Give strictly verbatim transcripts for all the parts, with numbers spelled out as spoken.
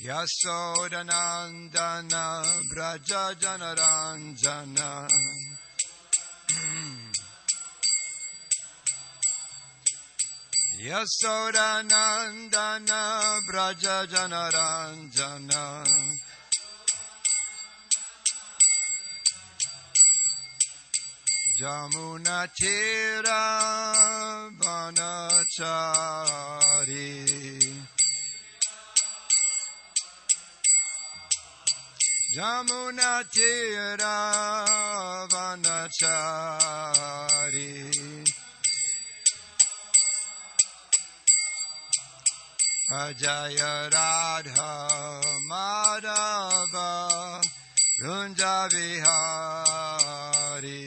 Yasodanandana Braja Janaranjana Yasodanandana Braja Janaranjana Jamuna Tira Vanachari Jamuna Tira Vanachari Ajaya Radha Madhava Kunja Vihari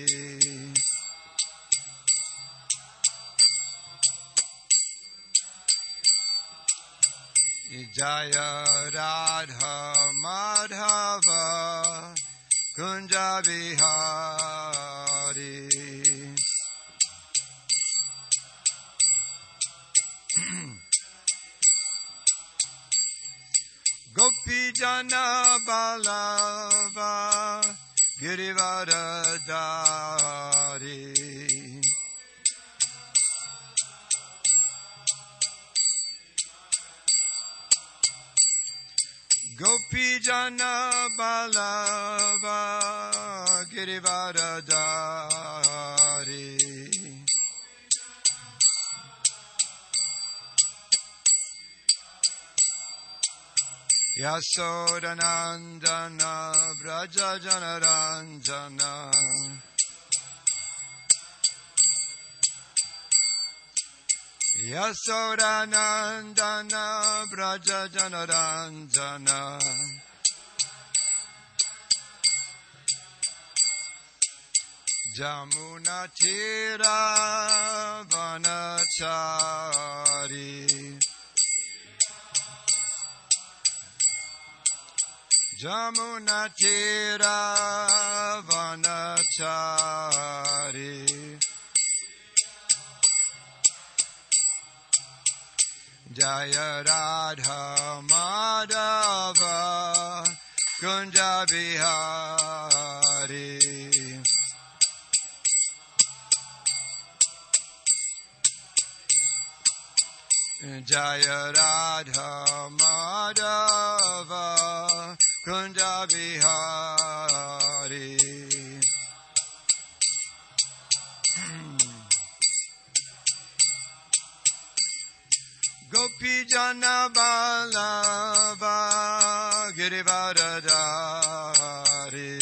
Jaya Radha Madhava Kunja Vihari Gopi Jana Balava Girivardhari Gopi Jana Balava Girivardhari Yasodanandana Braja Janaranjana Yasodanandana Braja Janaranjana Jamuna Tira Vanachari Jamuna Tira Vanachari Jaya Radha Madhava Kunja Vihari Jaya Radha Madhava Kunja Vihari Gopi Jana Balava Girivardhari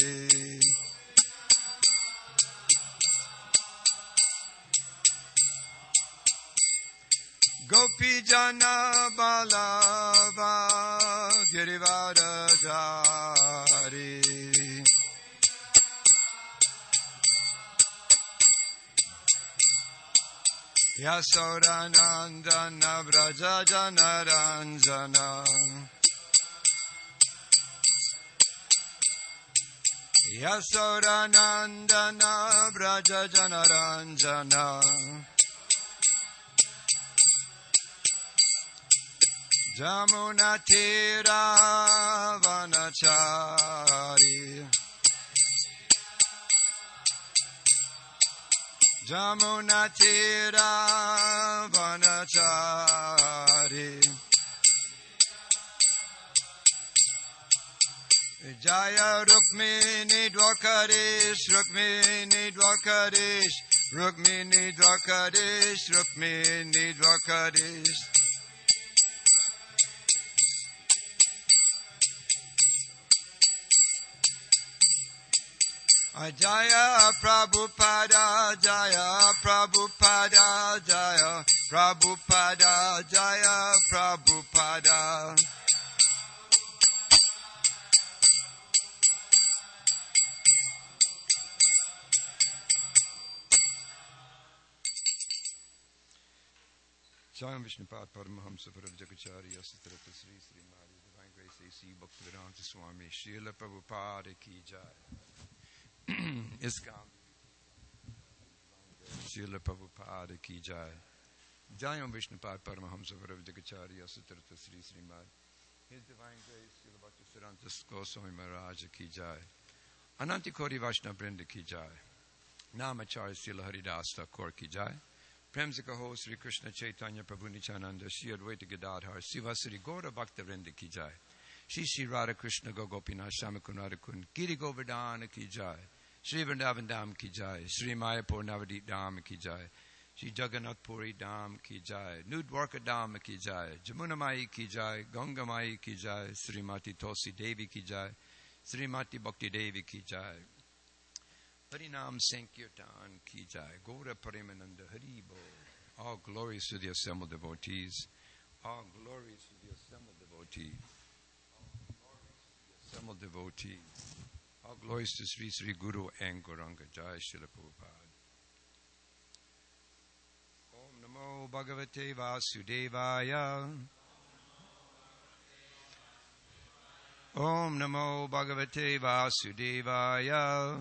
Gopi Jana Balava Girivardhari Yasodanandana Braja Janaranjana Yasodanandana Braja Janaranjana Jamuna Tira Vanachari Jamuna Tira Vanachari Jaya Rukmini Dwakarish Rukmini Dwakarish Rukmini Dwakarish Rukmini Dwakarish Jaya Prabhupada, Jaya Prabhupada, Jaya Prabhupada, Jaya Prabhupada. Jaya Vishnupad Paramahamsa Paravajakacharya Sitarata Sri Sri Mari Divine Grace A C Bhaktivedanta Swami Srila Prabhupada Ki Jai. ISKCON Srila Prabhupada Ki Jai. Jayam Vishnupad Paramahamsa Paravajakacharya Sitarata Sri Srimad His Divine Grace, Srila Bhaktisiddhanta Goswami Maharaj Ki Jai. Ananti Koti Vaishnava Vrinda Ki Jai. Namacharya Srila Haridas Thakur Ki Jai. Prem se kaho Sri Krishna Chaitanya Prabhu Nityananda Shri Advaita Gadadhar Sivasari Gaura Bhakta Vrinda Ki Jai. Shri Shri Radha Krishna Gopinath Shyamakunda Kun Giri Govardhana Ki Jai. Shri Vrindavan Dham Ki Jai. Shri Mayapur Navadip Dham Ki Jai. Shri Jagannath Puri Dham Ki Jai. Nudwarka Dham Ki Jai. Jamuna Mai Ki Jai. Ganga Mai Ki Jai. Srimati Tulsi Devi Ki Jai. Srimati Bhakti Devi Ki Jai. Harinam Sankirtan Ki Jai. Gaura Parimananda Haribo. All glories to the assembled devotees. All glories to the assembled devotees. Assembled devotees. All glories to Sri Sri Guru and Gauranga Jai Srila Prabhupada. Om Namo Bhagavate Vasudevaya. Om Namo Bhagavate Vasudevaya.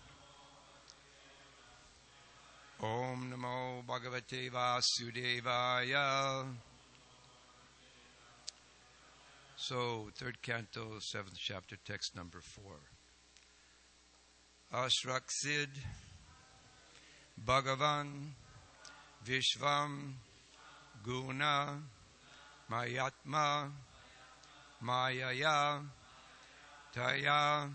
Om Namo Bhagavate Vasudevaya. So, third canto, seventh chapter, text number four. Ashraksid Bhagavan Vishvam Guna Mayatma Mayaya Taya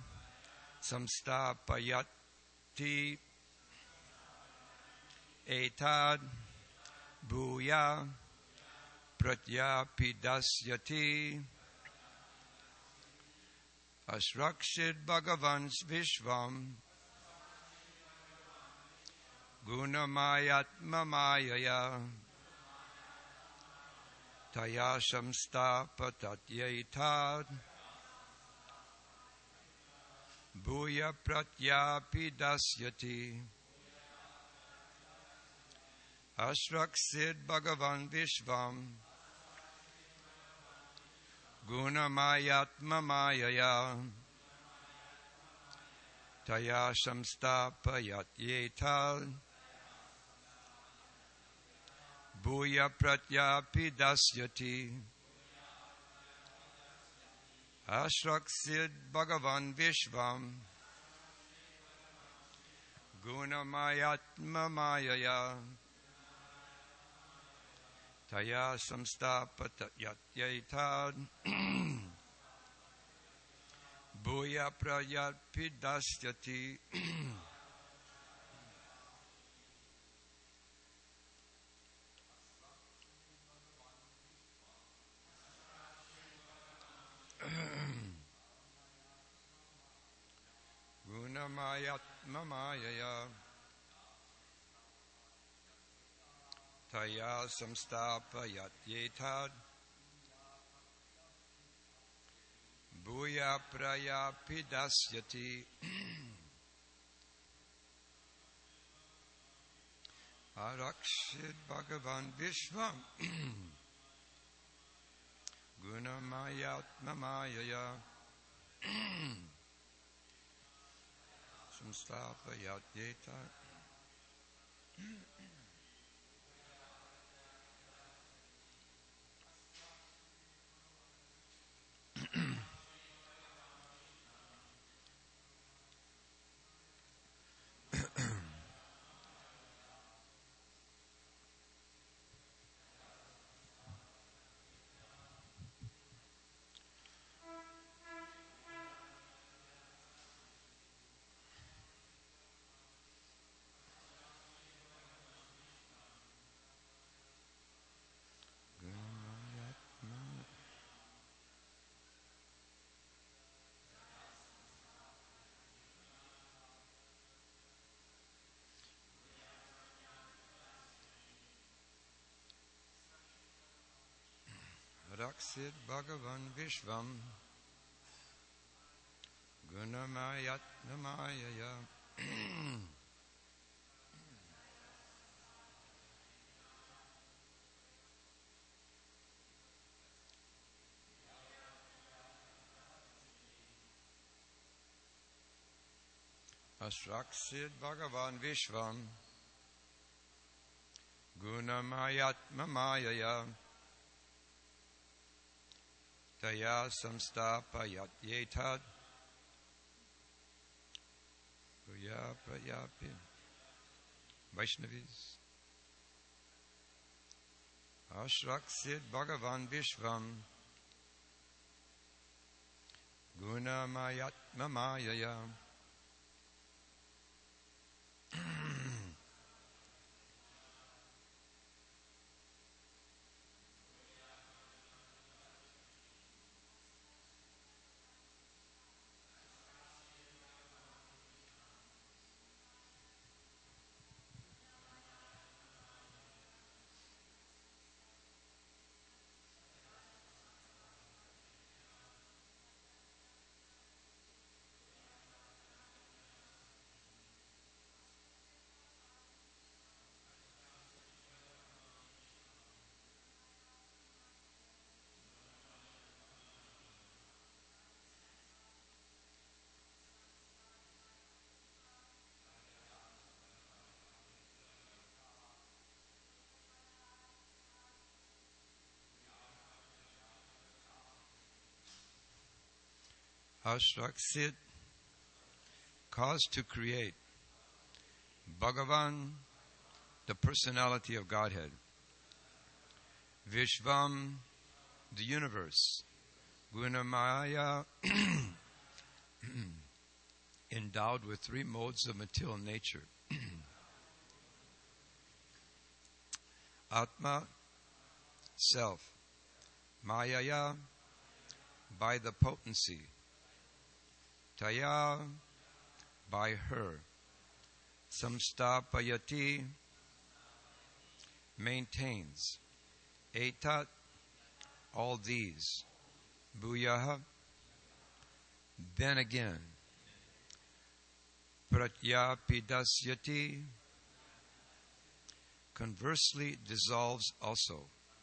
Samstapayati Etad Bhuya Pratyapidasyati. Ashrakshid Bhagavans Vishvam Gunamayatma Mayaya Taya Samstapatatyetad Bhuya Pratyapidasyati. Ashraksid Bhagavan Vishvam Gunamayatma Mayaya Taya Samstapayatyetad Bhuya Pratyapidasyati. Ashraksid Bhagavan Vishvam Gunamayatma Mayaya Taya Samstapatayatyetad Bhuya Pratyapidasyati. Gunamayatma Mayaya Taya Samstapayatyetad Bhuya Pratyapidasyati. Arakshid Bhagavan Vishvam Gunamayatma Mayaya Samstapayatyetad Raksid Bhagavan Vishvam Gunamayatma Mayaya Ashraksid Bhagavan Vishvam Gunamayatma Mayaya Taya samstapayat Puya prayapi. Vaishnavis. Ashraksit Bhagavan Vishvam Gunamayat Mamayaya. Ashraksit, cause to create. Bhagavan, the personality of Godhead. Vishvam, the universe. Gunamaya, endowed with three modes of material nature. Atma, self. Mayaya, by the potency. Taya, by her. Samstapayati, maintains. Etat, all these. Bhuyaha, then again. Pratyapidasyati, conversely dissolves also.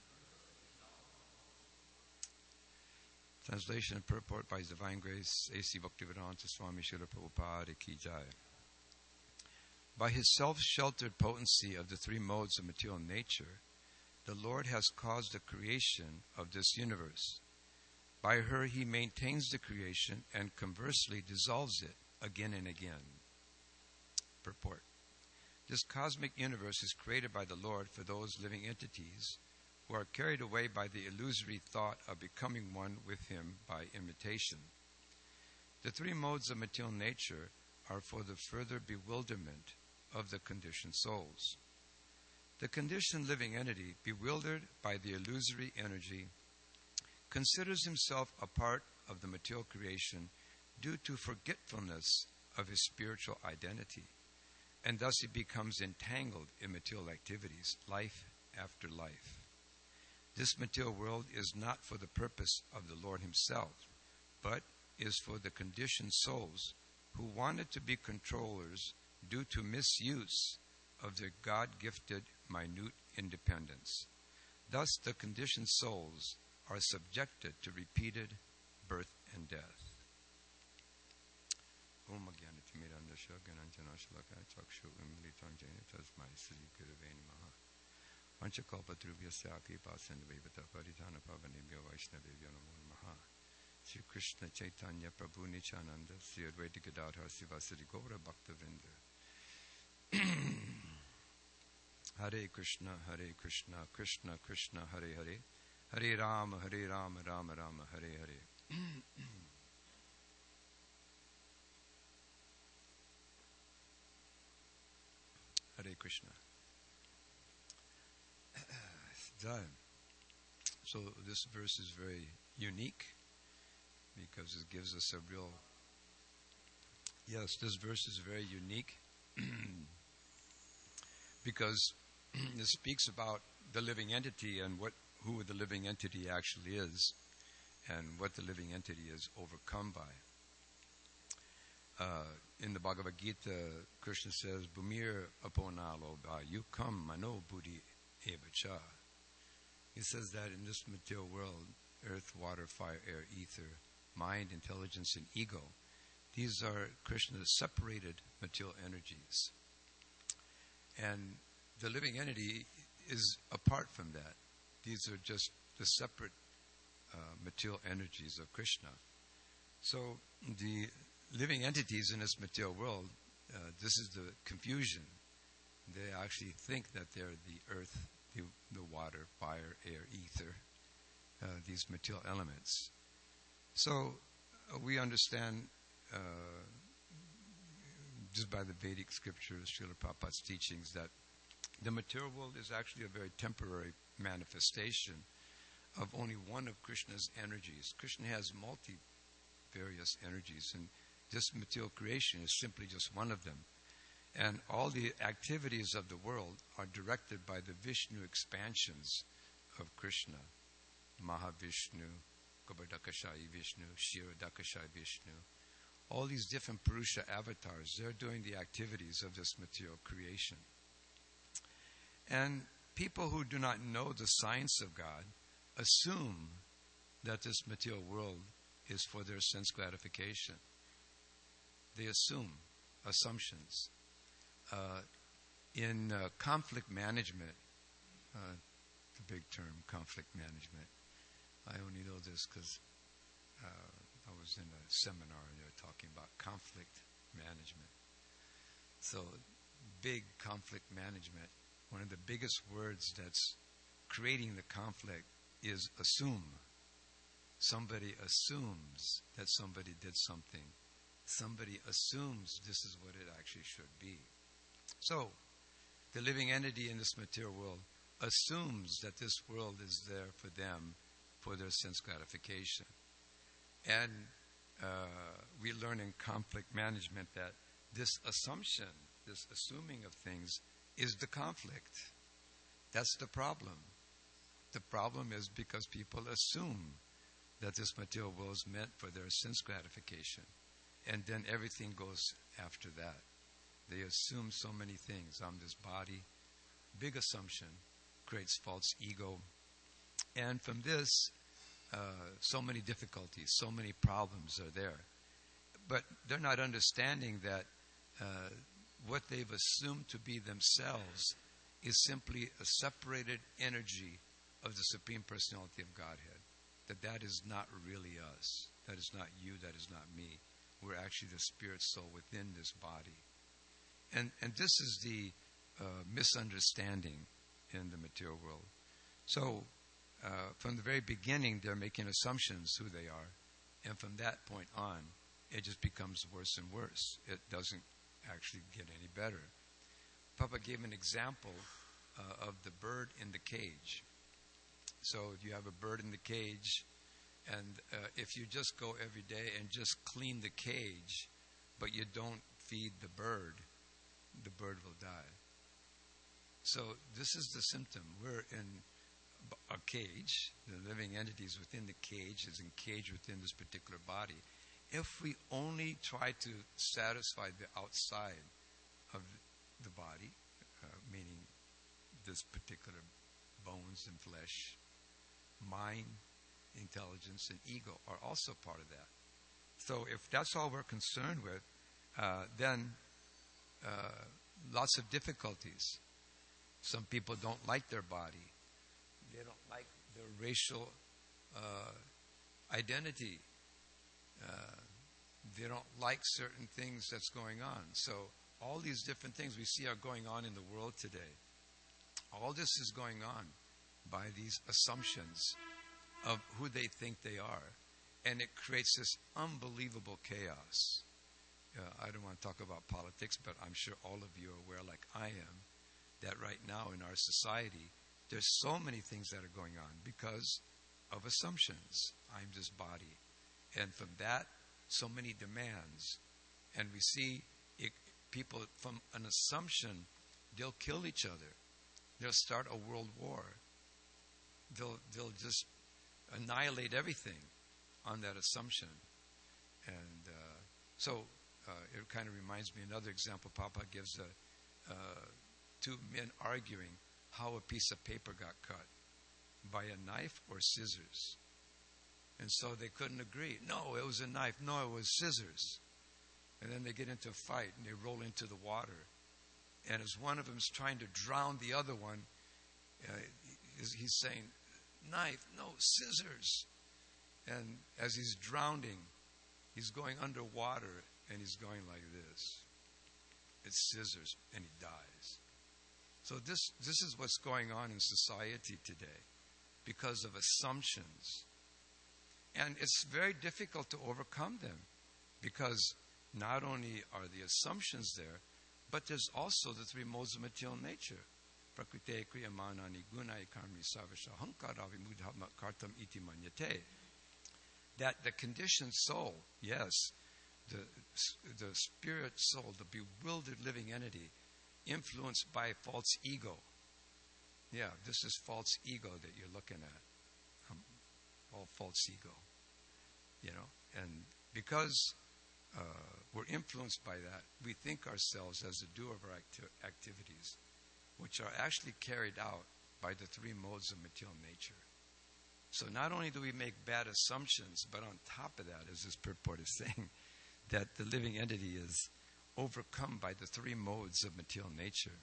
Translation and purport by His Divine Grace, A C Bhaktivedanta Swami Srila Prabhupada Ki Jai. By His self-sheltered potency of the three modes of material nature, the Lord has caused the creation of this universe. By her He maintains the creation and conversely dissolves it again and again. Purport. This cosmic universe is created by the Lord for those living entities who are carried away by the illusory thought of becoming one with Him by imitation. The three modes of material nature are for the further bewilderment of the conditioned souls. The conditioned living entity, bewildered by the illusory energy, considers himself a part of the material creation due to forgetfulness of his spiritual identity, and thus he becomes entangled in material activities, life after life. This material world is not for the purpose of the Lord Himself, but is for the conditioned souls who wanted to be controllers due to misuse of their God-gifted minute independence. Thus, the conditioned souls are subjected to repeated birth and death. Om Agyanatimirandasya Gyananjanashalakaya Chakshu Umlitanjana Tasmai Sri Gurave Namaha. Panchakalpatrubhyasyapi pasandvivata paritana pavanebhyo vaishnavebhyo namo namaha. Sri Krishna Chaitanya Prabhu Nityananda Sri Advaita Gadadhar Sivasari Gaura Bhaktavrinda. Hare Krishna, Hare Krishna, Krishna Krishna, Hare Hare, Hare Rama, Hare Rama, Rama Rama, Hare Hare. Hare Krishna. So this verse is very unique because it gives us a real... Yes, this verse is very unique because it speaks about the living entity and what who the living entity actually is and what the living entity is overcome by. Uh, in the Bhagavad Gita, Krishna says, Bhumir aponalo ba yukam mano buddhi evacha. He says that in this material world, earth, water, fire, air, ether, mind, intelligence, and ego, these are Krishna's separated material energies. And the living entity is apart from that. These are just the separate uh, material energies of Krishna. So the living entities in this material world, uh, this is the confusion. They actually think that they're the earth, the, the water, fire, air, ether, uh, these material elements. So uh, we understand uh, just by the Vedic scriptures, Srila Prabhupada's teachings, that the material world is actually a very temporary manifestation of only one of Krishna's energies. Krishna has multi various energies, and this material creation is simply just one of them. And all the activities of the world are directed by the Vishnu expansions of Krishna. Mahavishnu, Gobardakashayi Vishnu, Kshirodakashayi Vishnu. All these different Purusha avatars, they're doing the activities of this material creation. And people who do not know the science of God assume that this material world is for their sense gratification. They assume assumptions. Uh, in uh, conflict management, uh, the big term, conflict management, I only know this because uh, I was in a seminar and they were talking about conflict management. So, big conflict management, one of the biggest words that's creating the conflict is assume. Somebody assumes that somebody did something. Somebody assumes this is what it actually should be. So, the living entity in this material world assumes that this world is there for them, for their sense gratification. And uh, we learn in conflict management that this assumption, this assuming of things, is the conflict. That's the problem. The problem is because people assume that this material world is meant for their sense gratification. And then everything goes after that. They assume so many things. I'm this body. Big assumption creates false ego. And from this, uh, so many difficulties, so many problems are there. But they're not understanding that uh, what they've assumed to be themselves is simply a separated energy of the Supreme Personality of Godhead. That that is not really us. That is not you. That is not me. We're actually the spirit soul within this body. And and this is the uh, misunderstanding in the material world. So uh, from the very beginning, they're making assumptions who they are. And from that point on, it just becomes worse and worse. It doesn't actually get any better. Papa gave an example uh, of the bird in the cage. So if you have a bird in the cage, and uh, if you just go every day and just clean the cage, but you don't feed the bird, the bird will die. So this is the symptom. We're in a cage. The living entities within the cage is encaged within this particular body. If we only try to satisfy the outside of the body, uh, meaning this particular bones and flesh, mind, intelligence, and ego are also part of that. So if that's all we're concerned with, uh, then uh, lots of difficulties. Some people don't like their body. They don't like their racial uh, identity. Uh, they don't like certain things that's going on. So all these different things we see are going on in the world today. All this is going on by these assumptions of who they think they are. And it creates this unbelievable chaos. Uh, I don't want to talk about politics, but I'm sure all of you are aware, like I am, that right now in our society, there's so many things that are going on because of assumptions. I'm this body. And from that, so many demands. And we see it, people from an assumption, they'll kill each other. They'll start a world war. They'll they'll just annihilate everything on that assumption. And uh, so uh, it kind of reminds me, another example Papa gives, a, uh, two men arguing how a piece of paper got cut, by a knife or scissors. And so they couldn't agree. No, it was a knife. No, it was scissors. And then they get into a fight and they roll into the water. And as one of them is trying to drown the other one, uh, he's saying, knife, no, scissors. And as he's drowning, he's going underwater and he's going like this. It's scissors and he dies. So this, this is what's going on in society today because of assumptions. And it's very difficult to overcome them because not only are the assumptions there, but there's also the three modes of material nature. Prakrite kriyamanani gunai karmi savasha hankaravi mudha kartam iti manyate. That the conditioned soul, yes, the, the spirit soul, the bewildered living entity, influenced by false ego. Yeah, this is false ego that you're looking at. Um, all false ego. You know, and because uh, we're influenced by that, we think ourselves as the doer of our acti- activities, which are actually carried out by the three modes of material nature. So not only do we make bad assumptions, but on top of that, as this purport is saying, that the living entity is overcome by the three modes of material nature.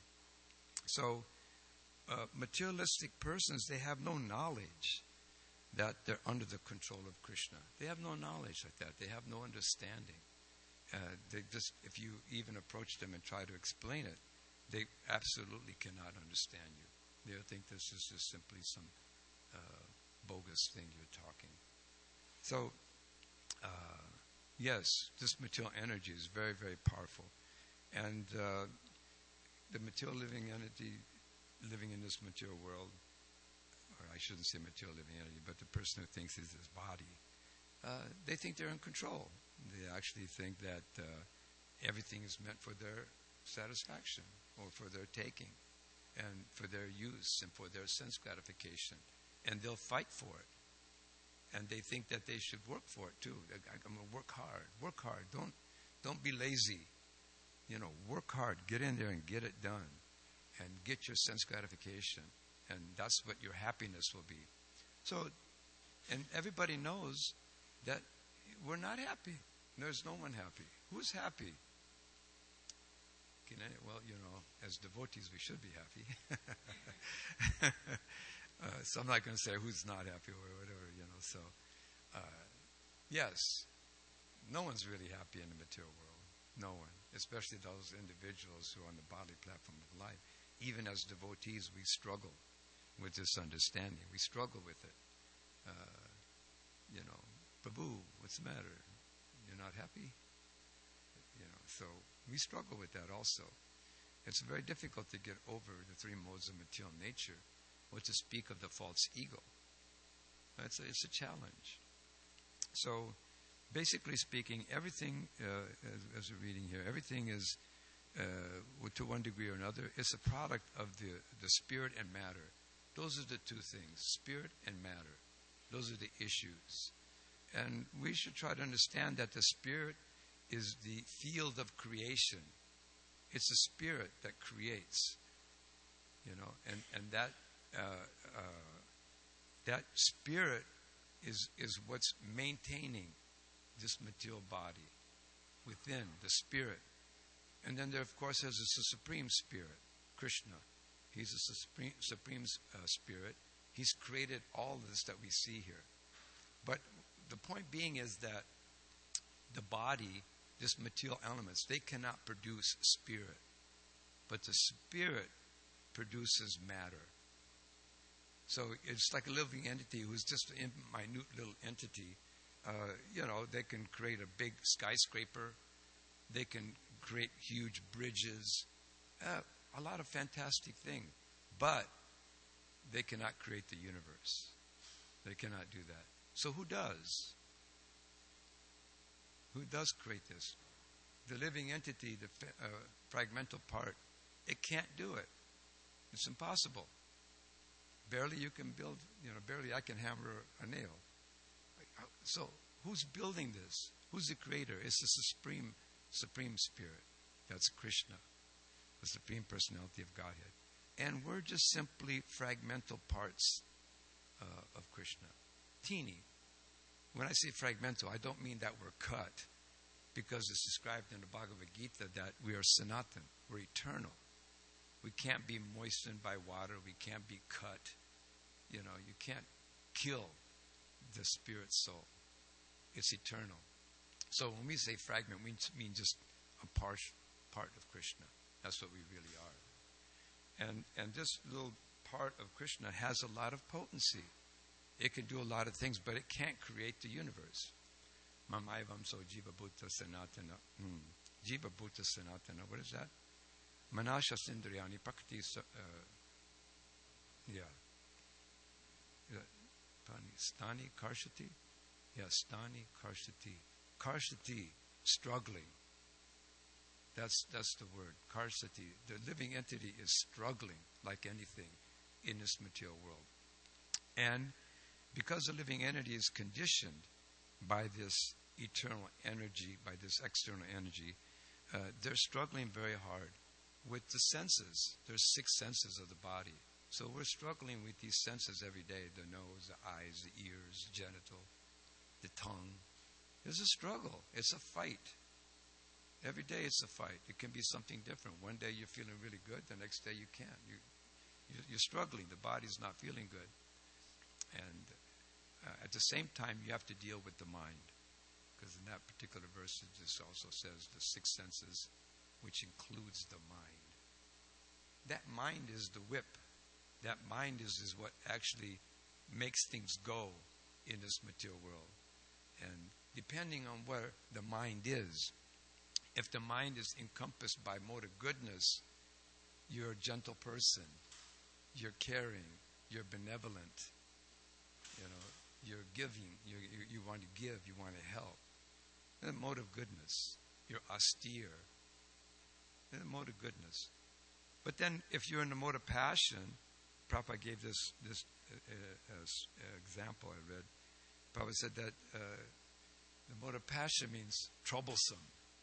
So uh, materialistic persons, they have no knowledge that they're under the control of Krishna. They have no knowledge like that. They have no understanding. Uh, they just, if you even approach them and try to explain it, they absolutely cannot understand you. They'll think this is just simply some uh, bogus thing you're talking. So, uh, yes, this material energy is very, very powerful. And uh, the material living entity living in this material world, or I shouldn't say material living entity, but the person who thinks is his body, uh, they think they're in control. They actually think that uh, everything is meant for their satisfaction or for their taking and for their use and for their sense gratification. And they'll fight for it. And they think that they should work for it too. I'm going to work hard. Work hard. Don't, don't be lazy. You know, work hard. Get in there and get it done. And get your sense gratification. And that's what your happiness will be. So, and everybody knows that we're not happy. There's no one happy. Who's happy? Can I, well, you know, as devotees, we should be happy. uh, so I'm not going to say who's not happy or whatever, you know. So, uh, yes, no one's really happy in the material world. No one. Especially those individuals who are on the bodily platform of life. Even as devotees, we struggle with this understanding. We struggle with it. Uh, you know, Prabhu, what's the matter? You're not happy? You know, so we struggle with that also. It's very difficult to get over the three modes of material nature, or to speak of the false ego. It's a, it's a challenge. So, basically speaking, everything, uh, as, as we're reading here, everything is, uh, to one degree or another, it's a product of the, the spirit and matter. Those are the two things, spirit and matter. Those are the issues. And we should try to understand that the spirit is the field of creation. It's the spirit that creates, you know, and, and that uh, uh, that spirit is is what's maintaining this material body within the spirit. And then there, of course, is a supreme spirit, Krishna. He's a supreme, supreme uh, spirit. He's created all of this that we see here. But the point being is that the body, this material elements, they cannot produce spirit. But the spirit produces matter. So it's like a living entity who's just a minute little entity. Uh, you know, they can create a big skyscraper. They can create huge bridges. Uh, a lot of fantastic things. But they cannot create the universe. They cannot do that. So who does? Who does create this? The living entity, the uh, fragmental part, it can't do it. It's impossible. Barely you can build, you know, barely I can hammer a nail. So who's building this? Who's the creator? It's the supreme, supreme spirit. That's Krishna, the supreme personality of Godhead. And we're just simply fragmental parts uh, of Krishna. Teeny. When I say fragmental, I don't mean that we're cut, because it's described in the Bhagavad Gita that we are sanatan, we're eternal. We can't be moistened by water, we can't be cut. You know, you can't kill. the spirit soul. It's eternal. So when we say fragment, we mean just a part, part of Krishna. That's what we really are. And and this little part of Krishna has a lot of potency. It can do a lot of things, but it can't create the universe. Mamaivam so jiva bhuta sanatana. Hmm. Jiva bhuta sanatana. What is that? Manasha sindriyani prakriti. Uh, yeah. Stani karshati? Yeah, stani karshati. Karshati, struggling. That's that's the word. Karshati. The living entity is struggling like anything in this material world. And because the living entity is conditioned by this eternal energy, by this external energy, uh, they're struggling very hard with the senses. There's six senses of the body. So we're struggling with these senses every day: the nose, the eyes, the ears, the genital, the tongue. It's a struggle. It's a fight. Every day it's a fight. It can be something different. One day you're feeling really good. The next day you can't. You, you're struggling. The body's not feeling good. And uh, at the same time, you have to deal with the mind. Because in that particular verse, it just also says the six senses, which includes the mind. That mind is the whip. That mind is, is what actually makes things go in this material world. And depending on where the mind is, if the mind is encompassed by mode of goodness, you're a gentle person, you're caring, you're benevolent, you know, you're giving, you you, you want to give, you want to help. The mode of goodness, you're austere. The mode of goodness. But then, if you're in the mode of passion, Prabhupada gave this this uh, uh, uh, example I read. Prabhupada said that uh, the mode of passion means troublesome.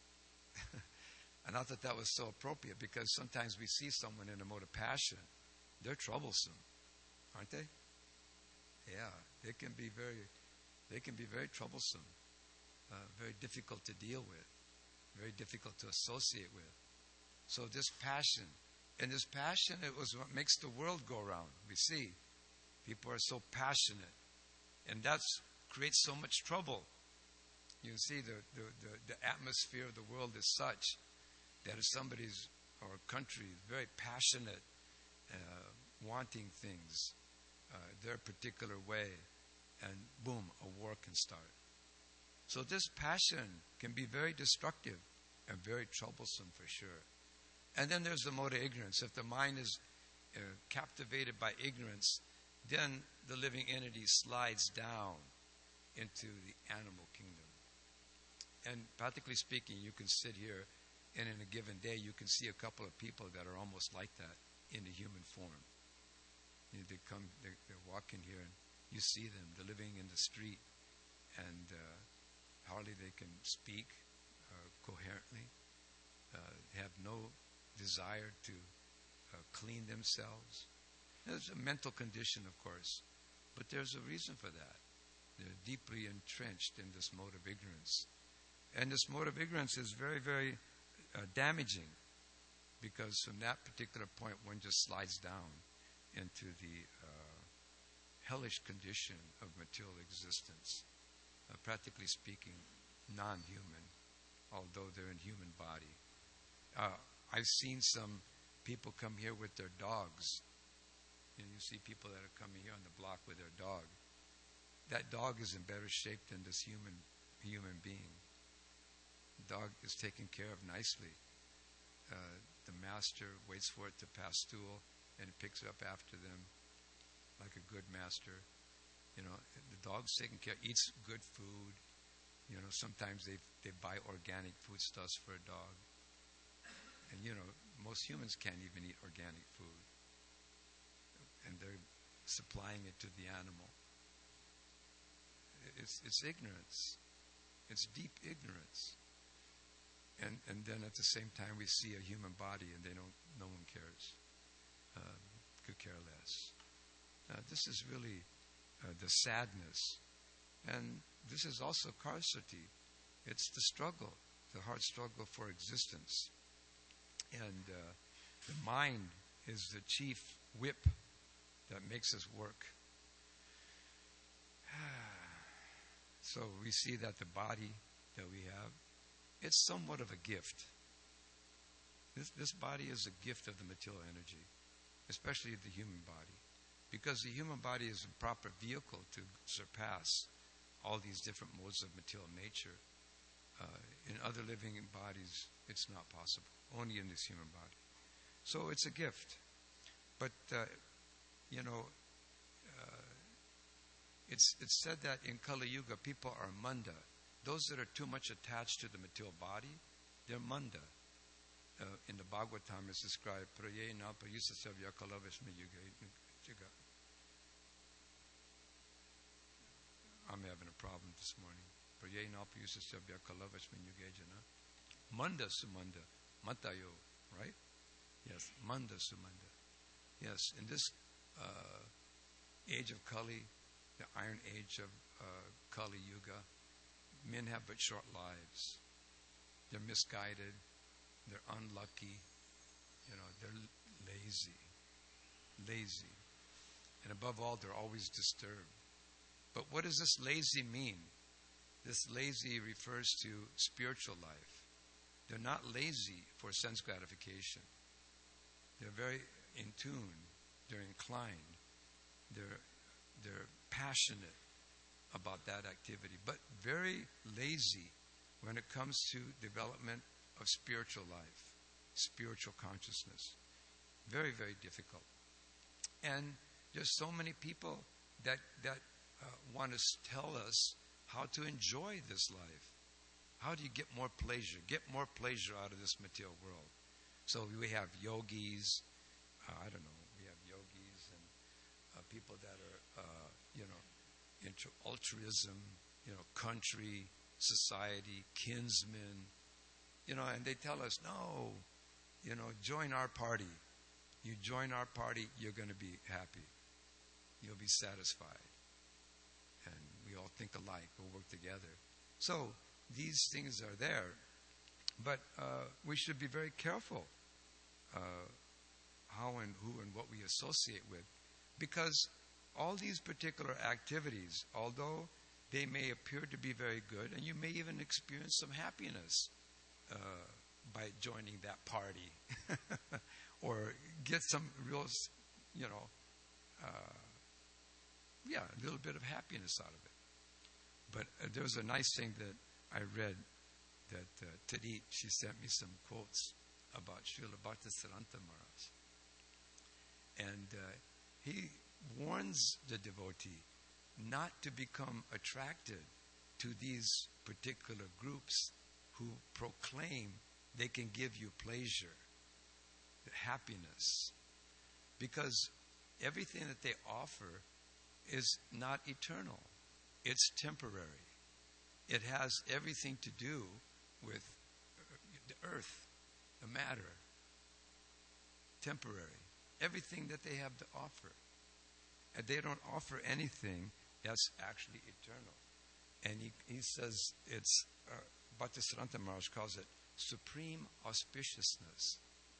And I thought that was so appropriate because sometimes we see someone in a mode of passion. They're troublesome, aren't they? Yeah, they can be very, they can be very troublesome, uh, very difficult to deal with, very difficult to associate with. So this passion, and this passion, it was what makes the world go around. We see people are so passionate, and that creates so much trouble. You see, the, the, the, the atmosphere of the world is such that if somebody's or a country is very passionate, uh, wanting things uh, their particular way, and boom, a war can start. So this passion can be very destructive and very troublesome for sure. And then there's the mode of ignorance. If the mind is uh, captivated by ignorance, then the living entity slides down into the animal kingdom. And practically speaking, you can sit here and in a given day, you can see a couple of people that are almost like that in the human form. You know, they come, they're, they're walking here, and you see them. They're living in the street, and uh, hardly they can speak uh, coherently, uh, have no desire to uh, clean themselves. There's a mental condition, of course, but there's a reason for that. They're deeply entrenched in this mode of ignorance. And this mode of ignorance is very, very uh, damaging, because from that particular point, one just slides down into the uh, hellish condition of material existence. Uh, practically speaking, non-human, although they're in human body. Uh, I've seen some people come here with their dogs. You know, you see people that are coming here on the block with their dog. That dog is in better shape than this human human being. The dog is taken care of nicely. Uh, the master waits for it to pass stool, and it picks it up after them like a good master. You know, the dog's taken care of, eats good food. You know, sometimes they they buy organic foodstuffs for a dog. And, you know, most humans can't even eat organic food. And they're supplying it to the animal. It's it's ignorance. It's deep ignorance. And and then at the same time we see a human body and they don't, no one cares. Uh, could care less. Uh, this is really uh, the sadness. And this is also karsati. It's the struggle, the hard struggle for existence. And uh, the mind is the chief whip that makes us work. So we see that the body that we have, it's somewhat of a gift. This, this body is a gift of the material energy, especially the human body, because the human body is a proper vehicle to surpass all these different modes of material nature. Uh, in other living bodies, it's not possible, only in this human body. So it's a gift. But, uh, you know, uh, it's, it's said that in Kali Yuga, people are manda. Those that are too much attached to the material body, they're manda. Uh, in the Bhagavatam, it's described, I'm having a problem this morning. Manda sumanda, matayo, right? Yes, manda sumanda. Yes, in this uh, age of Kali, the iron age of uh, Kali Yuga, men have but short lives. They're misguided. They're unlucky. You know, they're lazy. Lazy. And above all, they're always disturbed. But what does this lazy mean? This lazy refers to spiritual life. They're not lazy for sense gratification. They're very in tune. They're inclined. They're, they're passionate about that activity, but very lazy when it comes to development of spiritual life, spiritual consciousness. Very, very difficult. And there's so many people that that uh, want to tell us how to enjoy this life. How do you get more pleasure? Get more pleasure out of this material world. So we have yogis. Uh, I don't know. We have yogis and uh, people that are, uh, you know, into altruism, you know, country, society, kinsmen, you know, and they tell us, no, you know, join our party. You join our party, you're going to be happy. You'll be satisfied. And we all think alike. We'll work together. So these things are there. But uh, we should be very careful uh, how and who and what we associate with. Because all these particular activities, although they may appear to be very good, and you may even experience some happiness uh, by joining that party, or get some real, you know, uh, yeah, a little bit of happiness out of it. But uh, there was a nice thing that I read that uh, Tadit, she sent me some quotes about Srila Bhaktisiddhanta Maharaj. And uh, he warns the devotee not to become attracted to these particular groups who proclaim they can give you pleasure, happiness, because everything that they offer is not eternal. It's temporary. It has everything to do with the earth, the matter, temporary. Everything that they have to offer. And they don't offer anything that's actually eternal. And he, he says it's, uh, Bhaktisiddhanta Maharaj calls it supreme auspiciousness.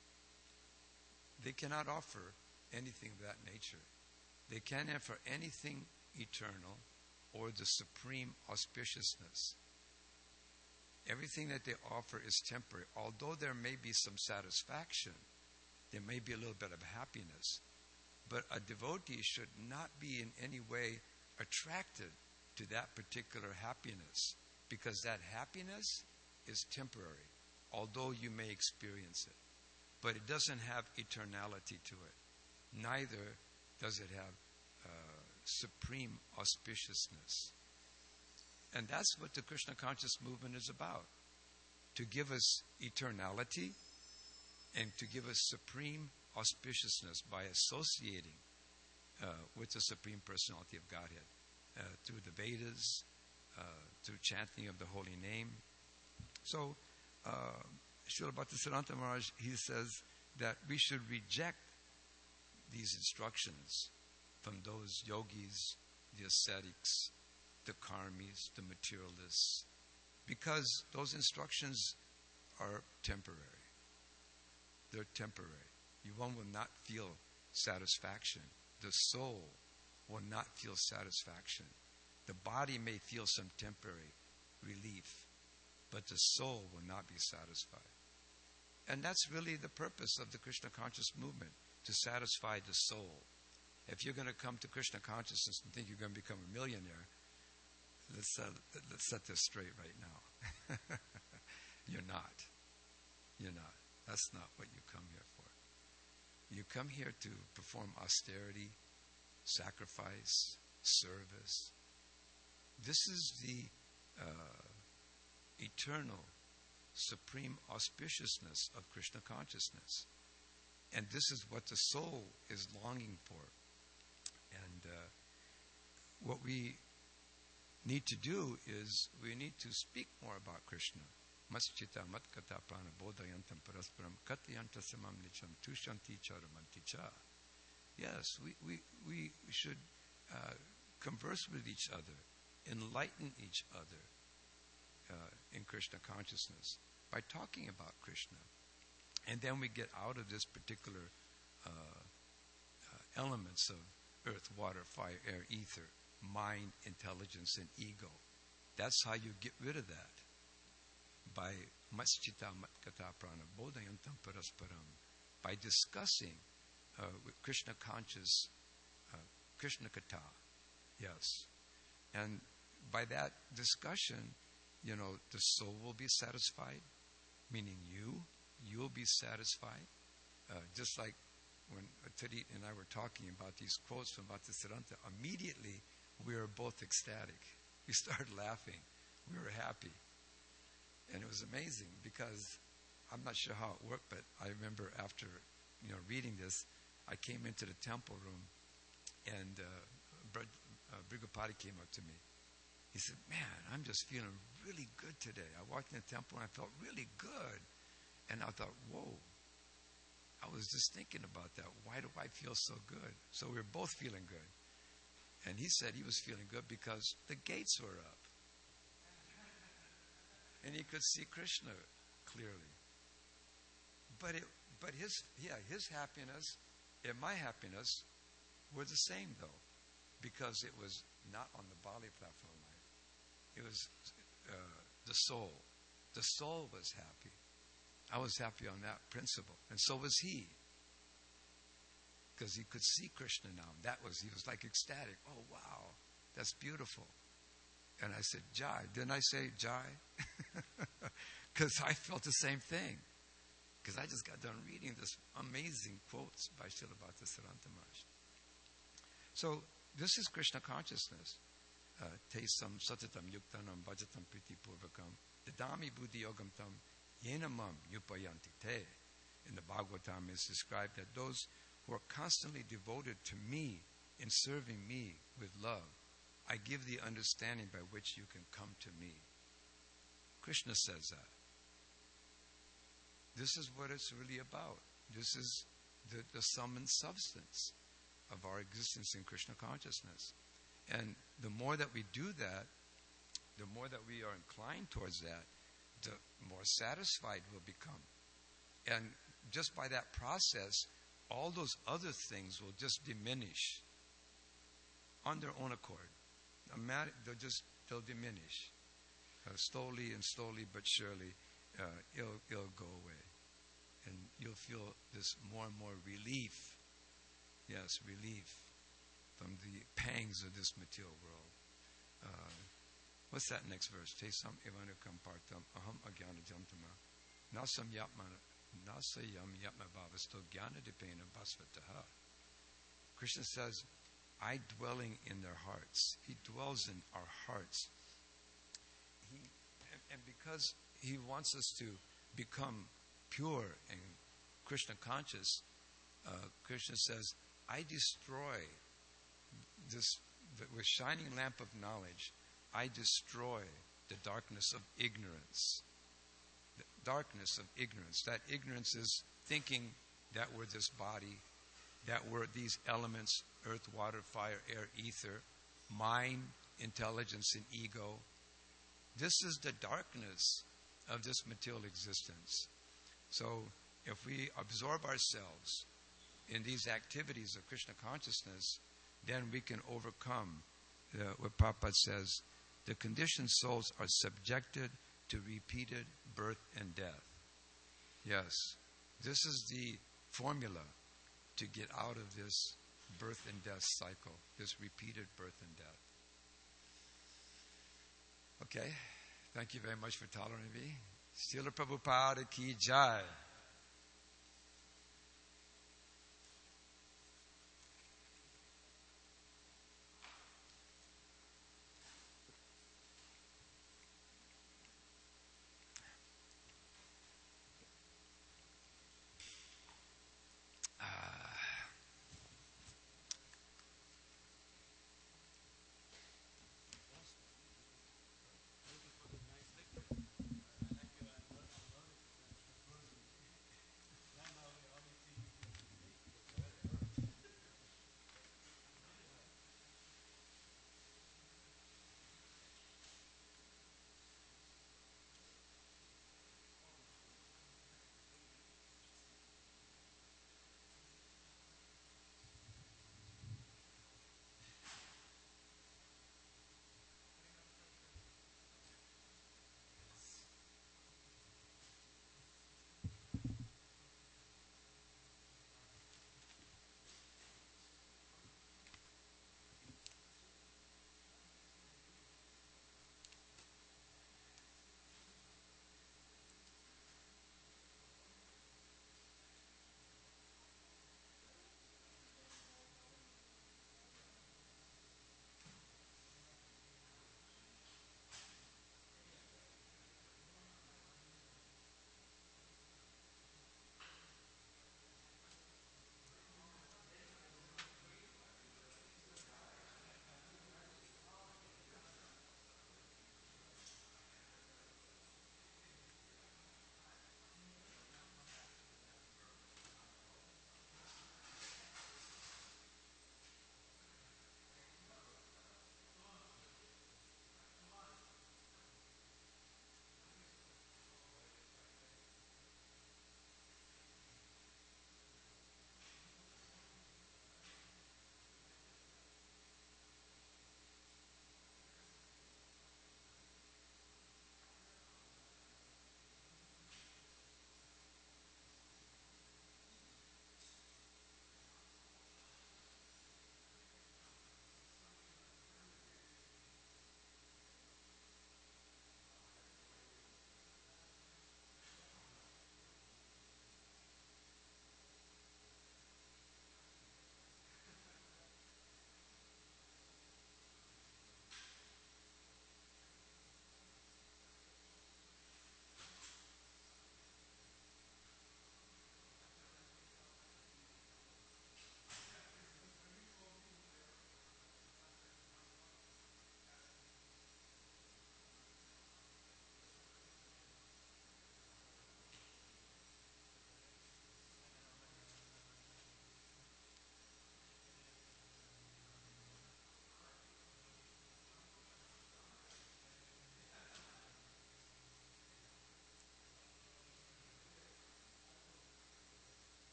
They cannot offer anything of that nature. They can't offer anything eternal or the supreme auspiciousness. Everything that they offer is temporary. Although there may be some satisfaction, there may be a little bit of happiness, but a devotee should not be in any way attracted to that particular happiness, because that happiness is temporary, although you may experience it. But it doesn't have eternality to it. Neither does it have uh, supreme auspiciousness. And that's what the Krishna conscious movement is about. To give us eternality and to give us supreme auspiciousness by associating uh, with the Supreme Personality of Godhead uh, through the Vedas, uh, through chanting of the holy name. So, uh, Srila Bhaktisiddhanta Maharaj, he says that we should reject these instructions from those yogis, the ascetics, the karmis, the materialists, because those instructions are temporary. They're temporary. You, one will not feel satisfaction. The soul will not feel satisfaction The body may feel some temporary relief, but the soul will not be satisfied. And that's really the purpose of the Krishna conscious movement, to satisfy the soul. If you're going to come to Krishna consciousness and think you're going to become a millionaire, let's, uh, let's set this straight right now. You're not. You're not. That's not what you come here for. You come here to perform austerity, sacrifice, service. This is the uh, eternal, supreme auspiciousness of Krishna consciousness. And this is what the soul is longing for. And uh, what we need to do is we need to speak more about Krishna. Maschita matkata prana bodhayantam parasparam katyanta samam nicham tushanti charamanti cha. Yes, we, we, we should uh, converse with each other, enlighten each other uh, in Krishna consciousness by talking about Krishna. And then we get out of this particular uh, uh, elements of earth, water, fire, air, ether, mind, intelligence, and ego. That's how you get rid of that. By maschita matkata prana bodhayantam parasparam, by discussing uh, with Krishna conscious uh, Krishna kata. Yes. And by that discussion, you know, the soul will be satisfied, meaning you, you'll be satisfied. Uh, just like when Tarit and I were talking about these quotes from Bhaktisiddhanta, immediately we were both ecstatic. We started laughing. We were happy. And it was amazing because I'm not sure how it worked, but I remember after, you know, reading this, I came into the temple room and uh, Brad, uh, Brigapati came up to me. He said, "Man, I'm just feeling really good today. I walked in the temple and I felt really good." And I thought, whoa, I was just thinking about that. Why do I feel so good? So we were both feeling good. And he said he was feeling good because the gates were up. And he could see Krishna clearly. But it, but his, yeah, his happiness and my happiness were the same though, because it was not on the body platform life. It was uh, the soul. The soul was happy. I was happy on that principle, and so was he, because he could see Krishna now. That was he was like ecstatic. Oh wow, that's beautiful. And I said, Jai. Didn't I say Jai? Because I felt the same thing. Because I just got done reading this amazing quotes by Srila Bhaktisiddhanta Maharaj. So this is Krishna consciousness. Tesam satatam yuktanam bhajatam priti purvakam dadami buddhi yogam tam yenamam yupayanti te. In the Bhagavatam is described that those who are constantly devoted to me in serving me with love, I give the understanding by which you can come to me. Krishna says that. This is what it's really about. This is the, the sum and substance of our existence in Krishna consciousness. And the more that we do that, the more that we are inclined towards that, the more satisfied we'll become. And just by that process, all those other things will just diminish on their own accord. They'll just they'll diminish uh, slowly and slowly, but surely uh, it'll it'll go away, and you'll feel this more and more relief. Yes, relief from the pangs of this material world. Uh, what's that next verse? Tesam evanukam partam aham agyana jantama nasam yapma nasayam yapma bhavasto jnana dipena basvataha. Krishna says, I dwelling in their hearts. He dwells in our hearts. He, and, and because He wants us to become pure and Krishna conscious, uh, Krishna says, I destroy this, with shining lamp of knowledge, I destroy the darkness of ignorance. The darkness of ignorance. That ignorance is thinking that we're this body, that we're these elements, earth, water, fire, air, ether, mind, intelligence, and ego. This is the darkness of this material existence. So if we absorb ourselves in these activities of Krishna consciousness, then we can overcome uh, what Prabhupada says, the conditioned souls are subjected to repeated birth and death. Yes, this is the formula to get out of this birth and death cycle, this repeated birth and death. Okay, thank you very much for tolerating me. Srila Prabhupada ki jai.